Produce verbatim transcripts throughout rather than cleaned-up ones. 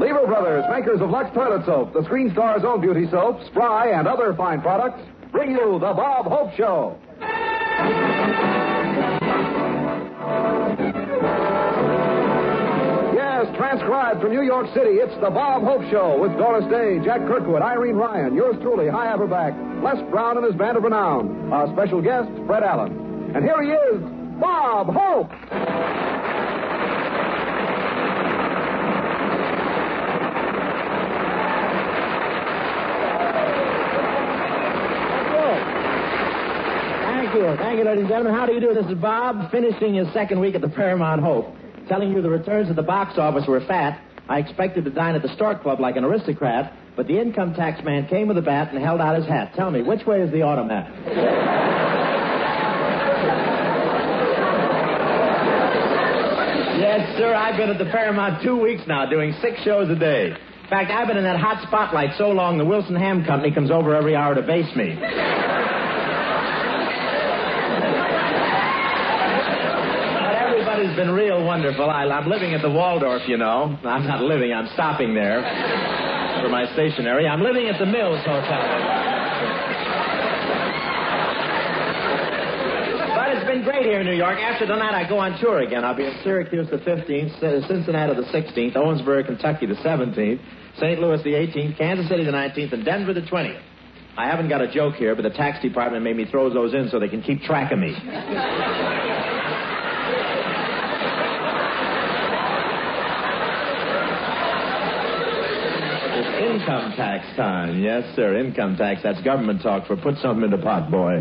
Lever Brothers, makers of Lux Toilet Soap, the Screen Star's own beauty soap, Spry, and other fine products, bring you the Bob Hope Show. Yes, transcribed from New York City, it's the Bob Hope Show with Doris Day, Jack Kirkwood, Irene Ryan, yours truly, High Averback, Les Brown and his band of renown, our special guest, Fred Allen. And here he is, Bob Hope. Thank you. Thank you, ladies and gentlemen. How do you do? This is Bob, finishing his second week at the Paramount Hope. Telling you the returns at the box office were fat. I expected to dine at the Stork Club like an aristocrat, but the income tax man came with a bat and held out his hat. Tell me, which way is the automat? Yes, sir, I've been at the Paramount two weeks now, doing six shows a day. In fact, I've been in that hot spotlight so long the Wilson Ham Company comes over every hour to base me. It's been real wonderful. I, I'm living at the Waldorf, you know. I'm not living, I'm stopping there for my stationery. I'm living at the Mills Hotel. But it's been great here in New York. After tonight, I go on tour again. I'll be in Syracuse the fifteenth, Cincinnati the sixteenth, Owensboro, Kentucky the seventeenth, Saint Louis the eighteenth, Kansas City the nineteenth, and Denver the twentieth. I haven't got a joke here, but the tax department made me throw those in so they can keep track of me. Income tax time. Yes, sir, income tax. That's government talk for put something in the pot, boy.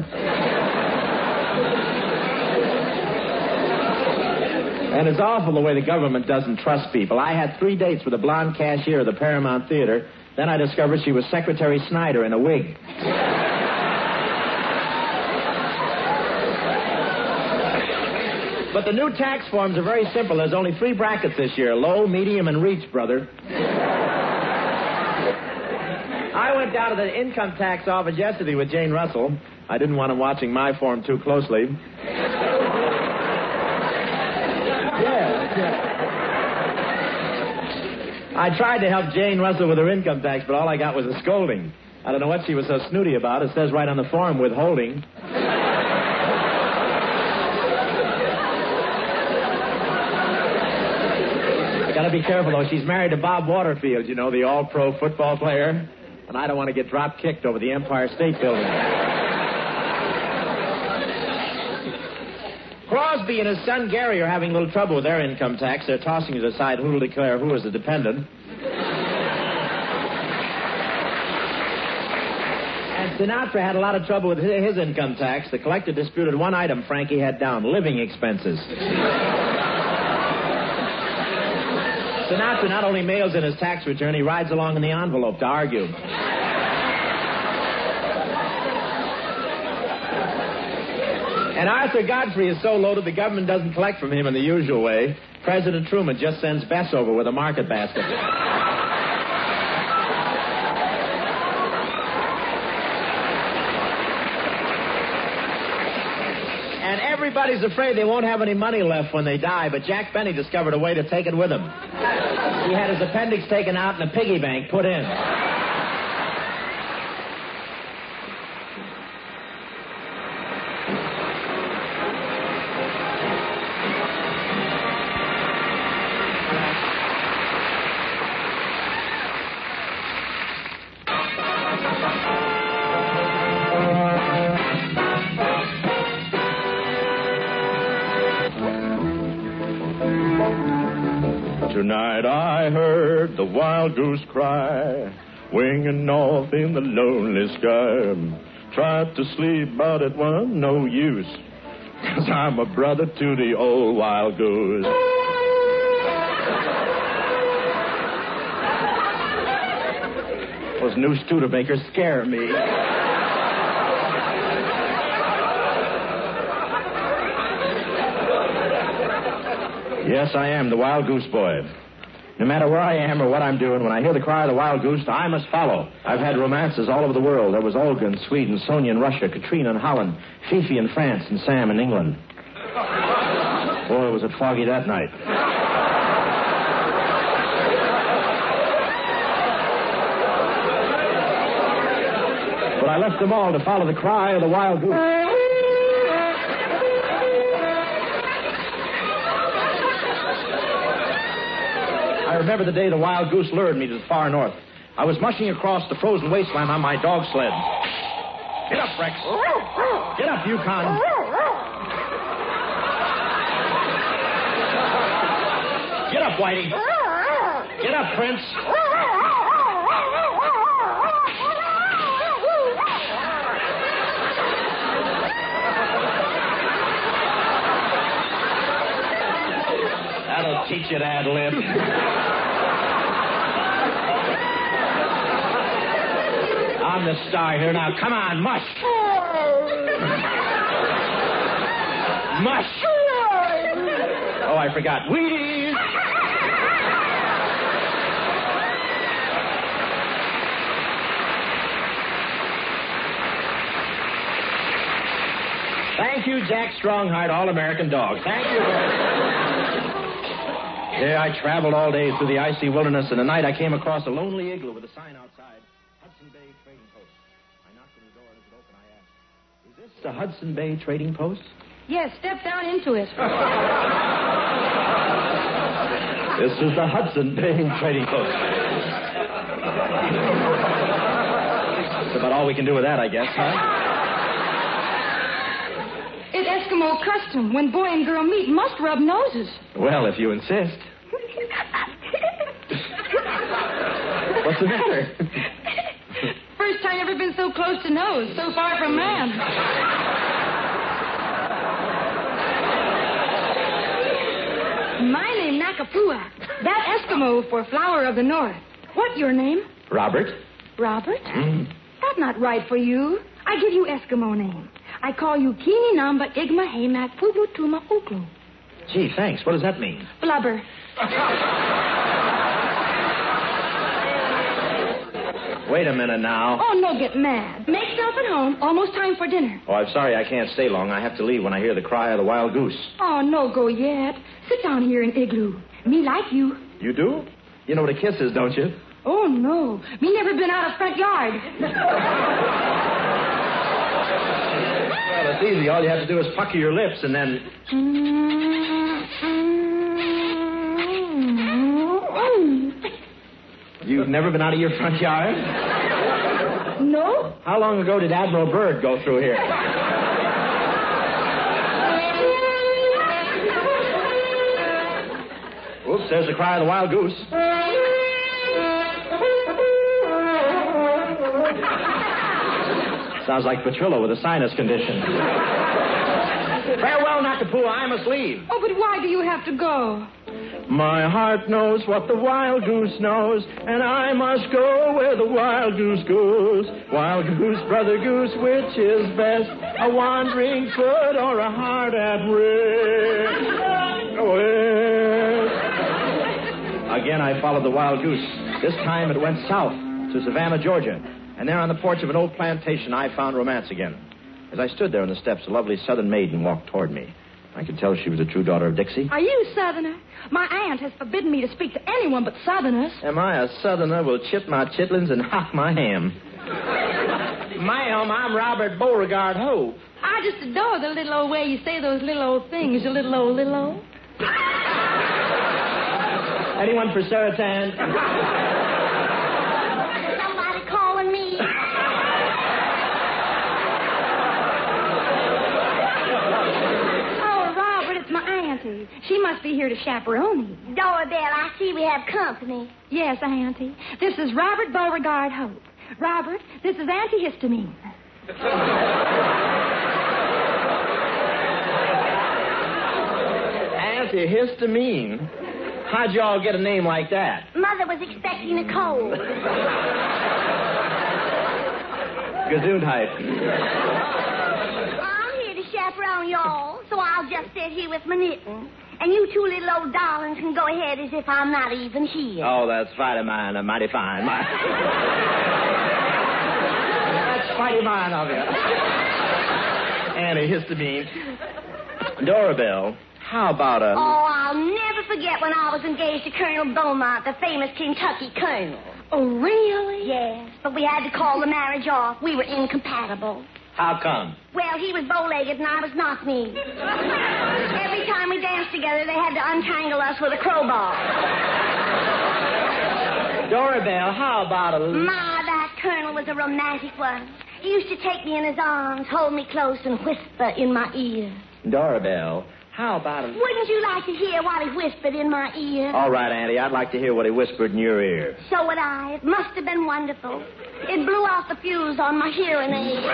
And it's awful the way the government doesn't trust people. I had three dates with a blonde cashier at the Paramount Theater. Then I discovered she was Secretary Snyder in a wig. But the new tax forms are very simple. There's only three brackets this year. Low, medium, and reach, brother. I went down to the income tax office yesterday with Jane Russell. I didn't want him watching my form too closely. Yeah, yeah. I tried to help Jane Russell with her income tax, but all I got was a scolding. I don't know what she was so snooty about. It says right on the form, withholding. I gotta be careful, though. She's married to Bob Waterfield, you know, the all-pro football player. And I don't want to get drop-kicked over the Empire State Building. Crosby and his son Gary are having a little trouble with their income tax. They're tossing to decide who will declare who is a dependent. And Sinatra had a lot of trouble with his income tax. The collector disputed one item Frankie had down, living expenses. Sinatra not only mails in his tax return, he rides along in the envelope to argue. And Arthur Godfrey is so loaded the government doesn't collect from him in the usual way. President Truman just sends Bess over with a market basket. And everybody's afraid they won't have any money left when they die, but Jack Benny discovered a way to take it with him. He had his appendix taken out and a piggy bank put in. Tonight I heard the wild goose cry, winging north in the lonely sky. Tried to sleep, but it wasn't no use, 'cause I'm a brother to the old wild goose. Those new Studebakers scare me. Yes, I am the wild goose boy. No matter where I am or what I'm doing, when I hear the cry of the wild goose, I must follow. I've had romances all over the world. There was Olga in Sweden, Sonia in Russia, Katrina in Holland, Fifi in France, and Sam in England. Boy, was it foggy that night. I left them all to follow the cry of the wild goose. I remember the day the wild goose lured me to the far north. I was mushing across the frozen wasteland on my dog sled. Get up, Rex. Get up, Yukon. Get up, Whitey. Get up, Prince. That'll teach you to ad lib. I'm the star here now. Come on, mush. Mush. Oh, I forgot. Wheaties. Thank you, Jack Strongheart, All-American Dog. Thank you. There I traveled all day through the icy wilderness, and tonight I came across a lonely igloo with a sign outside, Hudson Bay Trading Post. I knocked on the door, and as it opened, I asked, "Is this the Hudson Bay Trading Post?" Yes, step down into it. This is the Hudson Bay Trading Post. That's about all we can do with that, I guess, huh? It's Eskimo custom. When boy and girl meet, must rub noses. Well, if you insist. What's the matter? First time ever been so close to nose, so far from man. My name Nakapua. That Eskimo for flower of the north. What your name? Robert. Robert? Mm. That's not right for you. I give you Eskimo name. I call you Kini Namba Igma Haymak Pubu Tuma Uklu. Gee, thanks. What does that mean? Blubber. Wait a minute now. Oh, no, get mad. Make yourself at home. Almost time for dinner. Oh, I'm sorry I can't stay long. I have to leave when I hear the cry of the wild goose. Oh, no go yet. Sit down here in igloo. Me like you. You do? You know what a kiss is, don't you? Oh, no. Me never been out of front yard. Well, it's easy. All you have to do is pucker your lips and then... You've never been out of your front yard? No. How long ago did Admiral Byrd go through here? Oops, there's the cry of the wild goose. Sounds like Petrillo with a sinus condition. Farewell, Nakapua. I must leave. Oh, but why do you have to go? My heart knows what the wild goose knows, and I must go where the wild goose goes. Wild goose, brother goose, which is best? A wandering foot or a heart at rest? West. Again, I followed the wild goose. This time it went south to Savannah, Georgia. And there on the porch of an old plantation, I found romance again. As I stood there on the steps, a lovely southern maiden walked toward me. I could tell she was a true daughter of Dixie. Are you Southerner? My aunt has forbidden me to speak to anyone but Southerners. Am I a southerner? Will chip my chitlins and hock my ham. Ma'am, I'm Robert Beauregard Hope. I just adore the little old way you say those little old things, you little old, little old. Anyone for Saratan? Somebody calling me. My auntie. She must be here to chaperone me. Doorbell, I see we have company. Yes, auntie. This is Robert Beauregard Hope. Robert, this is antihistamine. Antihistamine? How'd y'all get a name like that? Mother was expecting a cold. Gesundheit. I'm here to chaperone y'all, so I'll just sit here with my knitting. And you two little old darlings can go ahead as if I'm not even here. Oh, that's fine, mine. Uh, mighty fine. My... that's mighty fine of you. Antihistamine. Doorbell, how about a... Oh, I'll never forget when I was engaged to Colonel Beaumont, the famous Kentucky colonel. Oh, really? Yes, but we had to call the marriage off. We were incompatible. How come? Well, he was bow-legged and I was knock-kneed. Every time we danced together, they had to untangle us with a crowbar. Dorabelle, how about a... Ma, that colonel was a romantic one. He used to take me in his arms, hold me close, and whisper in my ear. Dorabelle, how about a... Wouldn't you like to hear what he whispered in my ear? All right, Auntie, I'd like to hear what he whispered in your ear. So would I. It must have been wonderful. It blew off the fuse on my hearing aid.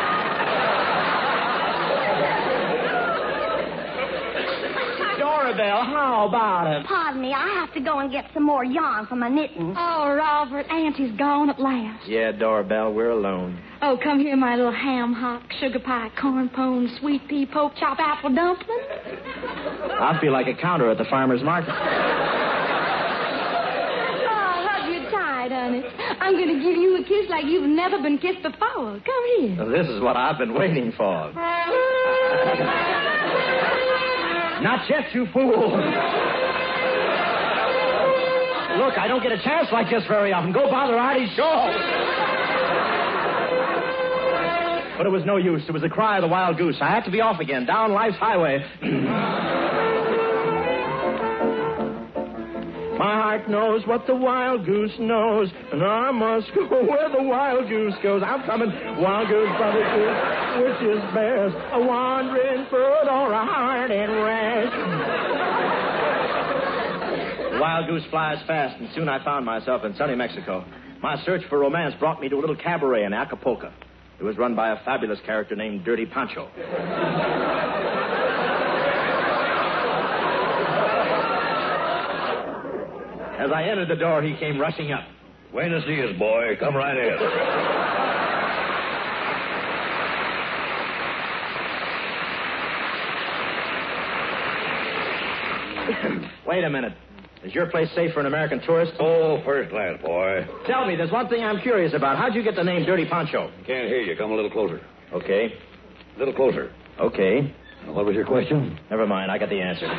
Dorabelle, how about it? Pardon me, I have to go and get some more yarn for my knitting. Oh, Robert, Auntie's gone at last. Yeah, Dorabelle, we're alone. Oh, come here, my little ham hock, sugar pie, corn pone, sweet pea, poke chop, apple dumpling. I feel like a counter at the farmer's market. Oh, hug you tight, honey. I'm going to give you a kiss like you've never been kissed before. Come here. Well, this is what I've been waiting for. Not yet, you fool. Look, I don't get a chance like this very often. Go bother Artie Shaw. But it was no use. It was the cry of the wild goose. I had to be off again, down life's highway. My heart knows what the wild goose knows, and I must go where the wild goose goes. I'm coming. Wild goose, brother goose, which is best, a wandering foot or a heart in rest? The wild goose flies fast, and soon I found myself in sunny Mexico. My search for romance brought me to a little cabaret in Acapulco. It was run by a fabulous character named Dirty Pancho. As I entered the door, he came rushing up. Buenos dias, boy. Come right in. Wait a minute. Is your place safe for an American tourist? Oh, first class, boy. Tell me, there's one thing I'm curious about. How'd you get the name Dirty Pancho? Can't hear you. Come a little closer. Okay. A little closer. Okay. What was your question? Never mind. I got the answer.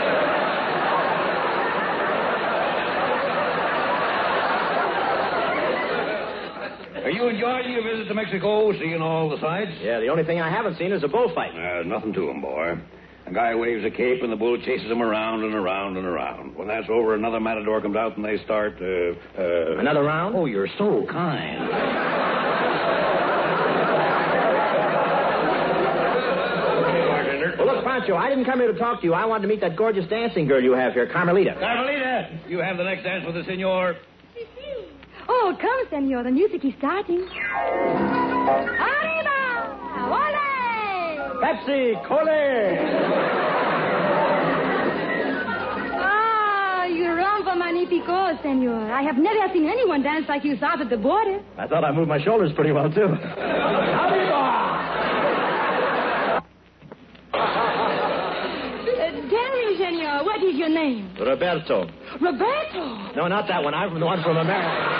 Are you enjoying your visit to Mexico, seeing all the sights? Yeah, the only thing I haven't seen is a bullfight. There's nothing to 'em, boy. A guy waves a cape and the bull chases him around and around and around. When that's over, another matador comes out and they start, uh, uh... Another round? Oh, you're so kind. Well, look, Pancho, I didn't come here to talk to you. I wanted to meet that gorgeous dancing girl you have here, Carmelita. Carmelita, you have the next dance with the senor. Oh, come, senor. The music is starting. Arriba! Ole! Pepsi, Cole! Ah, you rumba magnifico, senor. I have never seen anyone dance like you south at the border. I thought I moved my shoulders pretty well, too. Arriba! Tell me, senor, what is your name? Roberto. Roberto. No, not that one. I'm from the one from America.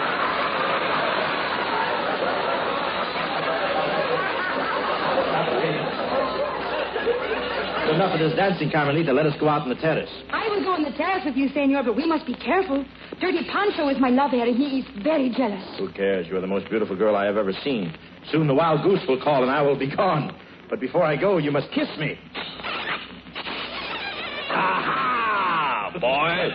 Enough of this dancing, Carmelita. Let us go out on the terrace. I will go on the terrace with you, senor, but we must be careful. Dirty Pancho is my lover, and he is very jealous. Who cares? You're the most beautiful girl I have ever seen. Soon the wild goose will call, and I will be gone. But before I go, you must kiss me. Aha, boy.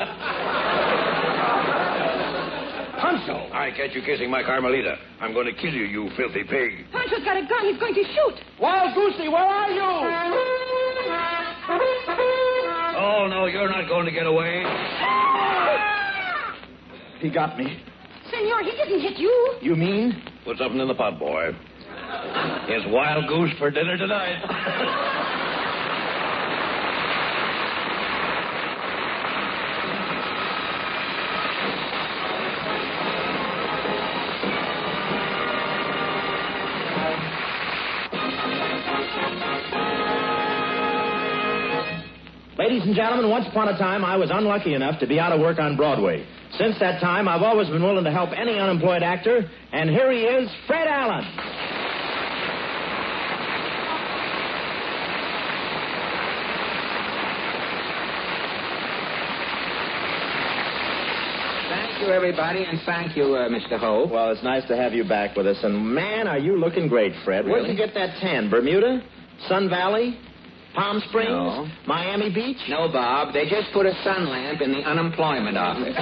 Pancho! I catch you kissing my Carmelita. I'm going to kill you, you filthy pig. Pancho's got a gun. He's going to shoot. Wild Goosey, where are you? Oh, no, you're not going to get away. He got me. Senor, he didn't hit you. You mean? Put something in the pot, boy. It's wild goose for dinner tonight. Ladies and gentlemen, once upon a time, I was unlucky enough to be out of work on Broadway. Since that time, I've always been willing to help any unemployed actor, and here he is, Fred Allen. Thank you, everybody, and thank you, uh, Mister Hope. Well, it's nice to have you back with us. And, man, are you looking great, Fred. Where'd Really? you get that tan? Bermuda? Sun Valley? Palm Springs? No. Miami Beach? No, Bob. They just put a sun lamp in the unemployment office.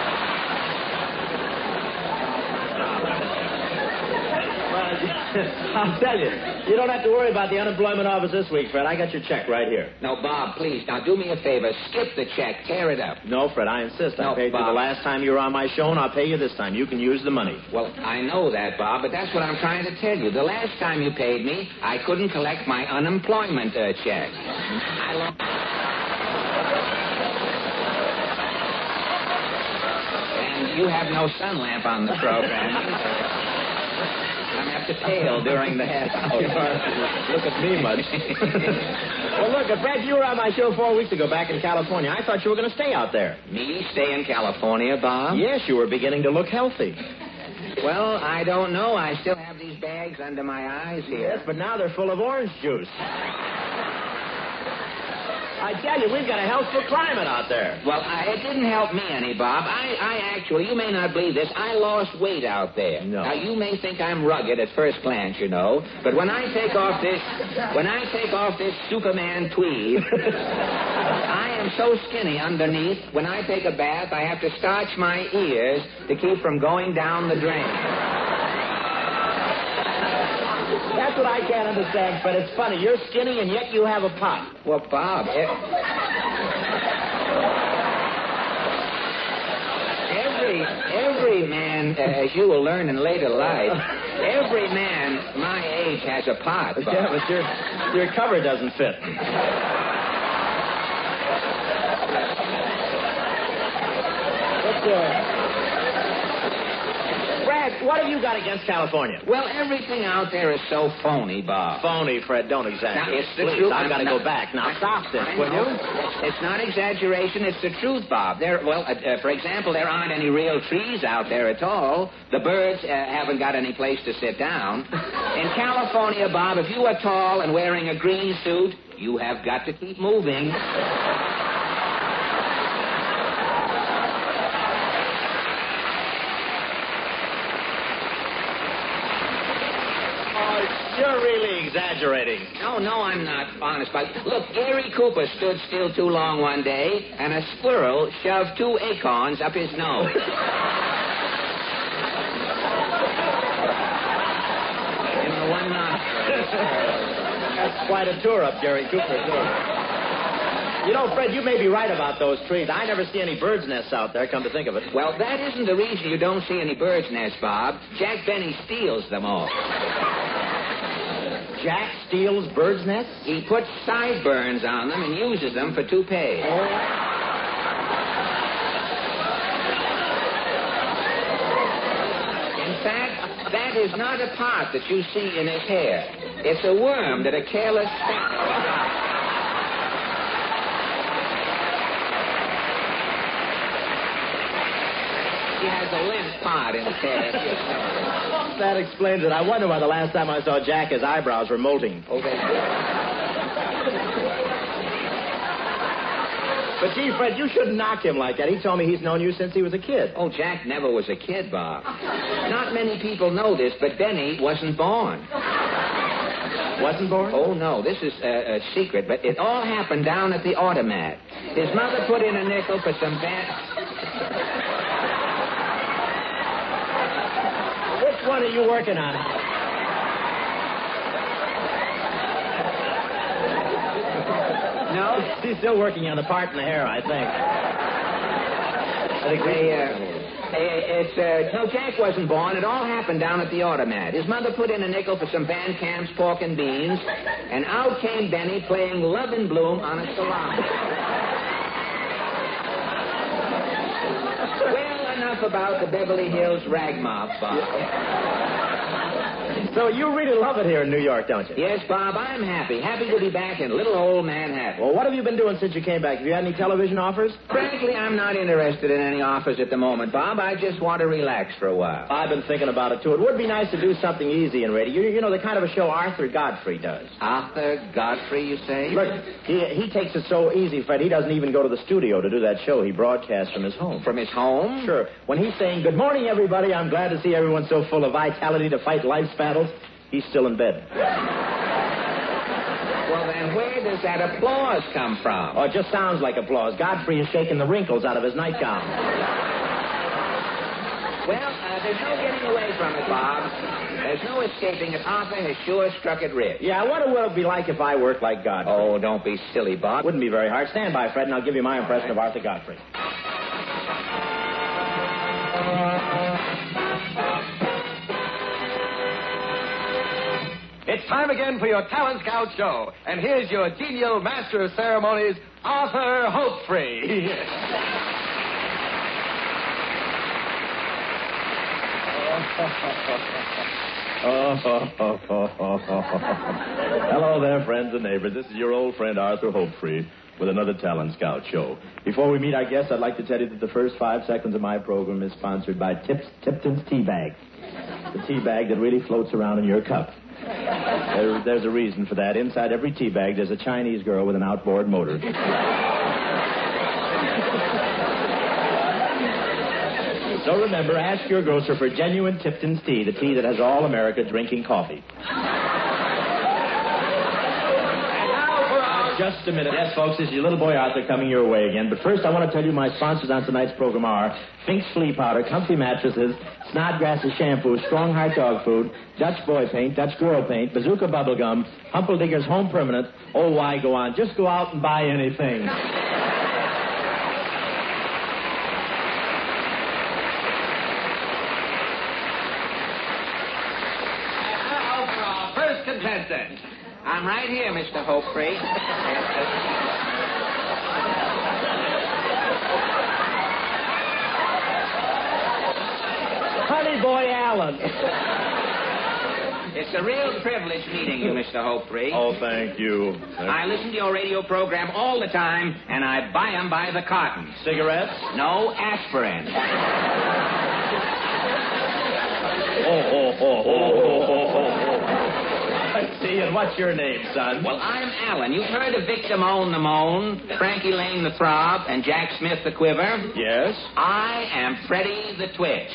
I'll tell you, you don't have to worry about the unemployment office this week, Fred. I got your check right here. No, Bob, please. Now, do me a favor. Skip the check. Tear it up. No, Fred, I insist. No, I paid you Bob. the last time you were on my show, and I'll pay you this time. You can use the money. Well, I know that, Bob, but that's what I'm trying to tell you. The last time you paid me, I couldn't collect my unemployment uh, check. I lost... And you have no sun lamp on the program. I'm have to tail during the half hour. Look at me, Mud. Well, look, Fred, you were on my show four weeks ago back in California. I thought you were going to stay out there. Me stay in California, Bob? Yes, you were beginning to look healthy. Well, I don't know. I still have these bags under my eyes here. Yes, but now they're full of orange juice. I tell you, we've got a healthful climate out there. Well, I, it didn't help me any, Bob. I, I actually, you may not believe this, I lost weight out there. No. Now, you may think I'm rugged at first glance, you know, but when I take off this, when I take off this Superman tweed, I am so skinny underneath, when I take a bath, I have to starch my ears to keep from going down the drain. That's what I can't understand, but it's funny. You're skinny, and yet you have a pot. Well, Bob, it... every every man, uh, as you will learn in later life, every man my age has a pot, Bob. Yeah, but your, your cover doesn't fit. What's uh... Brad, what have you got against California? Well, everything out there is so phony, Bob. Phony, Fred. Don't exaggerate. Now, it's the Please, truth. I've got to I'm go back. Now, I- stop this, I will know. you? It's, it's not exaggeration. It's the truth, Bob. There, well, uh, uh, for example, there aren't any real trees out there at all. The birds uh, haven't got any place to sit down. In California, Bob, if you are tall and wearing a green suit, you have got to keep moving. You're really exaggerating. No, no, I'm not, honest. But look, Gary Cooper stood still too long one day, and a squirrel shoved two acorns up his nose. In the one nostril. That's quite a tour up Gary Cooper, too. You know, Fred, you may be right about those trees. I never see any birds' nests out there, come to think of it. Well, that isn't the reason you don't see any bird's nests, Bob. Jack Benny steals them all. Jack steals birds' nests? He puts sideburns on them and uses them for toupees. In fact, that is not a pot that you see in his hair. It's a worm that a careless sparrow. He has a limp pot in his hair. That explains it. I wonder why the last time I saw Jack, his eyebrows were molting. Oh, they But, gee, Fred, you shouldn't knock him like that. He told me he's known you since he was a kid. Oh, Jack never was a kid, Bob. Not many people know this, but Benny wasn't born. Wasn't born? Oh, no, this is a, a secret, but it all happened down at the automat. His mother put in a nickel for some bad... Which one are you working on? No? She's still working on the part in the hair, I think. I think they, uh, it's, uh, no, Jack wasn't born. It all happened down at the automat. His mother put in a nickel for some Van Camp's pork and beans, and out came Benny playing Love and Bloom on a salami. Well, enough about the Beverly Hills rag mop, Bob. So you really love it here in New York, don't you? Yes, Bob, I'm happy. Happy to be back in little old Manhattan. Well, what have you been doing since you came back? Have you had any television offers? Frankly, I'm not interested in any offers at the moment, Bob. I just want to relax for a while. I've been thinking about it, too. It would be nice to do something easy in radio. You, you know, the kind of a show Arthur Godfrey does. Arthur Godfrey, you say? Look, he, he takes it so easy, Fred, he doesn't even go to the studio to do that show. He broadcasts from his home. From his home? Sure. When he's saying, good morning, everybody, I'm glad to see everyone so full of vitality to fight life's battles, he's still in bed. Well, then where does that applause come from? Oh, it just sounds like applause. Godfrey is shaking the wrinkles out of his nightgown. Well, uh, there's no getting away from it, Bob. There's no escaping it. Arthur has sure struck it rich. Yeah, I wonder what it would be like if I worked like Godfrey. Oh, don't be silly, Bob. Wouldn't be very hard. Stand by, Fred, and I'll give you my impression of Arthur Godfrey. It's time again for your Talent Scout show. And here's your genial master of ceremonies, Arthur Hopefree. Hello there, friends and neighbors. This is your old friend Arthur Hopefree with another Talent Scout show. Before we meet our guests, I'd like to tell you that the first five seconds of my program is sponsored by Tips, Tipton's Tea Bag. The tea bag that really floats around in your cup. There, there's a reason for that. Inside every tea bag, there's a Chinese girl with an outboard motor. So remember, ask your grocer for genuine Tipton's tea, the tea that has all America drinking coffee. Just a minute. Yes, folks, this is your little boy Arthur coming your way again. But first, I want to tell you my sponsors on tonight's program are Fink's Flea Powder, Comfy Mattresses, Snodgrass's Shampoo, Strong Heart Dog Food, Dutch Boy Paint, Dutch Girl Paint, Bazooka Bubblegum, Humpeldinger's Home Permanent. Oh, why go on? Just go out and buy anything. First contestant. I'm right here, Mister Hopefree. Honey Boy Allen. It's a real privilege meeting you, Mister Hopefree. Oh, thank you. Thank I listen to your radio program all the time, and I buy them by the carton. Cigarettes? No, aspirin. Oh, oh, oh, oh, oh, oh, oh. I see. And what's your name, son? Well, I'm Alan. You've heard of Victor Moan the Moan, Frankie Lane the Throb, and Jack Smith the Quiver? Yes? I am Freddie the Twitch.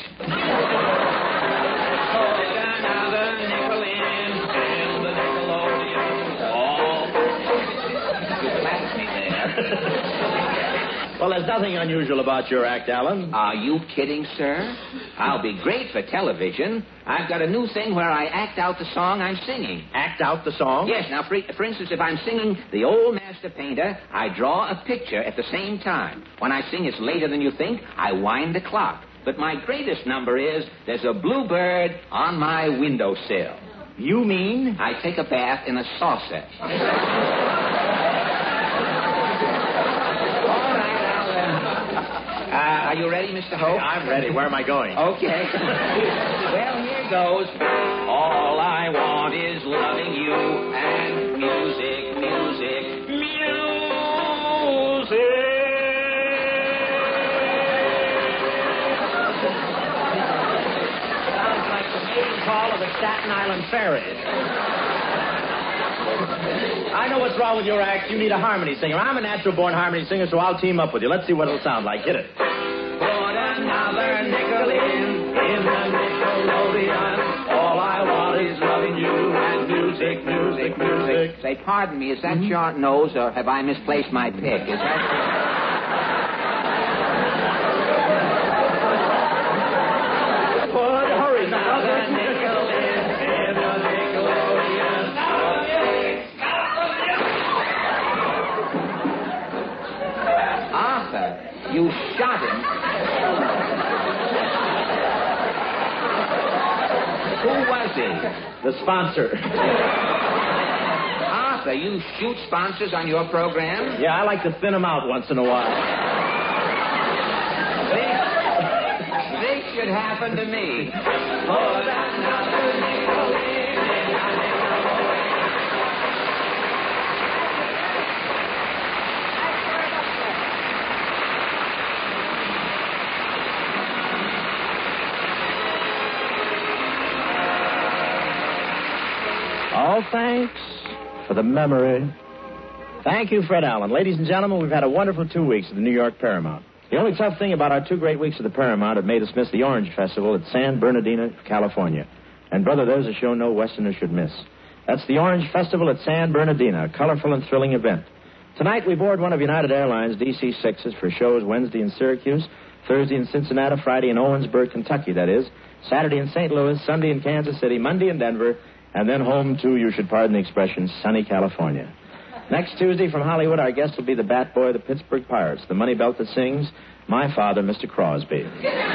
Another nickel in, and the Nickelodeon. Oh. You clapped me there. Well, there's nothing unusual about your act, Alan. Are you kidding, sir? I'll be great for television. I've got a new thing where I act out the song I'm singing. Act out the song? Yes. Now, for, for instance, if I'm singing The Old Master Painter, I draw a picture at the same time. When I sing It's Later Than You Think, I wind the clock. But my greatest number is There's a Bluebird on My Windowsill. You mean? I take a bath in a saucer. Uh, are you ready, Mister Hope? I'm ready. Where am I going? Okay. Well, here goes. All I want is loving you and music, music, music. Sounds like the main call of the Staten Island Ferry. I know what's wrong with your act. You need a harmony singer. I'm a natural-born harmony singer, so I'll team up with you. Let's see what it'll sound like. Hit it. Put another nickel in, in the Nickelodeon. All I want is loving you and music, music, music. Say, pardon me, is that mm-hmm. your nose, or have I misplaced my pick? Is that... Put, hurry now. Another nickel in, in the Nickelodeon. Arthur, you shot him. Who was he? The sponsor. Arthur, you shoot sponsors on your program? Yeah, I like to thin them out once in a while. This, this should happen to me. Put another nickel in. All thanks for the memory. Thank you, Fred Allen. Ladies and gentlemen, we've had a wonderful two weeks at the New York Paramount. The only tough thing about our two great weeks at the Paramount had made us miss the Orange Festival at San Bernardino, California. And, brother, there's a show no Westerner should miss. That's the Orange Festival at San Bernardino, a colorful and thrilling event. Tonight, we board one of United Airlines' D C sixes for shows Wednesday in Syracuse, Thursday in Cincinnati, Friday in Owensboro, Kentucky, that is, Saturday in Saint Louis, Sunday in Kansas City, Monday in Denver, and then home to, you should pardon the expression, sunny California. Next Tuesday from Hollywood, our guest will be the bat boy of the Pittsburgh Pirates, the money belt that sings, My Father, Mister Crosby.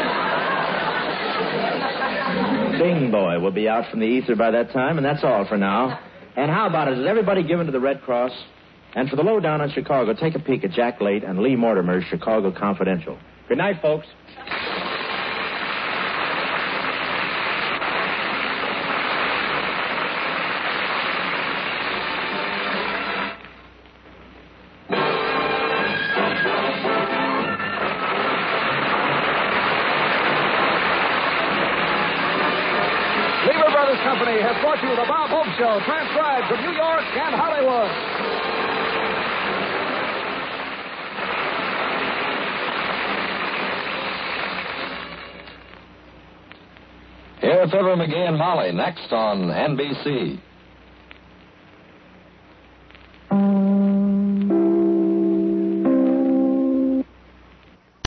Bing Boy will be out from the ether by that time, and that's all for now. And how about it? Is everybody given to the Red Cross? And for the lowdown on Chicago, take a peek at Jack Late and Lee Mortimer's Chicago Confidential. Good night, folks. Company has brought you the Bob Hope Show, transcribed from New York and Hollywood. Hear Fibber McGee and Molly next on N B C.